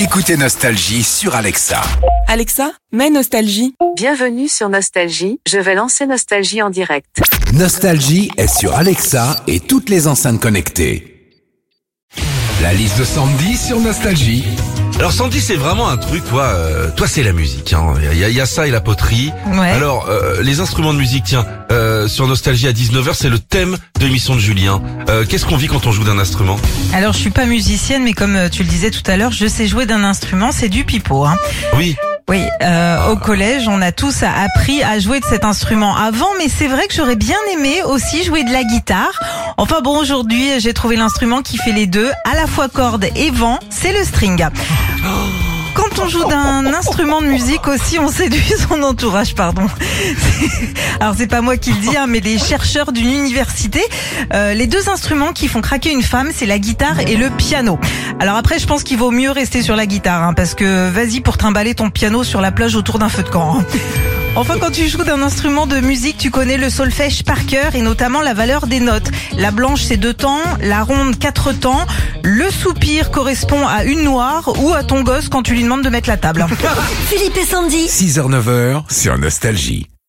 Écoutez Nostalgie sur Alexa. Alexa, mets Nostalgie. Bienvenue sur Nostalgie, je vais lancer Nostalgie en direct. Nostalgie est sur Alexa et toutes les enceintes connectées. La liste de Sandy sur Nostalgie. Alors Sandy, c'est vraiment un truc, toi c'est la musique. Hein. Il y a ça et la poterie. Ouais. Alors, les instruments de musique, tiens, sur Nostalgie à 19h, c'est le thème de l'émission de Julien. Qu'est-ce qu'on vit quand on joue d'un instrument? Alors, je suis pas musicienne, mais comme tu le disais tout à l'heure, je sais jouer d'un instrument, c'est du pipeau. Hein. Oui. Oui, au collège, on a tous appris à jouer de cet instrument avant, mais c'est vrai que j'aurais bien aimé aussi jouer de la guitare. Enfin bon, aujourd'hui, j'ai trouvé l'instrument qui fait les deux, à la fois corde et vent, c'est le string. Quand on joue d'un instrument de musique aussi, on séduit son entourage, pardon. Alors c'est pas moi qui le dis, hein, mais des chercheurs d'une université. Les deux instruments qui font craquer une femme, c'est la guitare et le piano. Alors après, je pense qu'il vaut mieux rester sur la guitare, hein, parce que vas-y pour trimballer ton piano sur la plage autour d'un feu de camp. Hein. Enfin, quand tu joues d'un instrument de musique, tu connais le solfège par cœur et notamment la valeur des notes. La blanche, c'est 2 temps, la ronde, 4 temps. Le soupir correspond à une noire ou à ton gosse quand tu lui demandes de mettre la table. Philippe et Sandy. 6h-9h sur Nostalgie.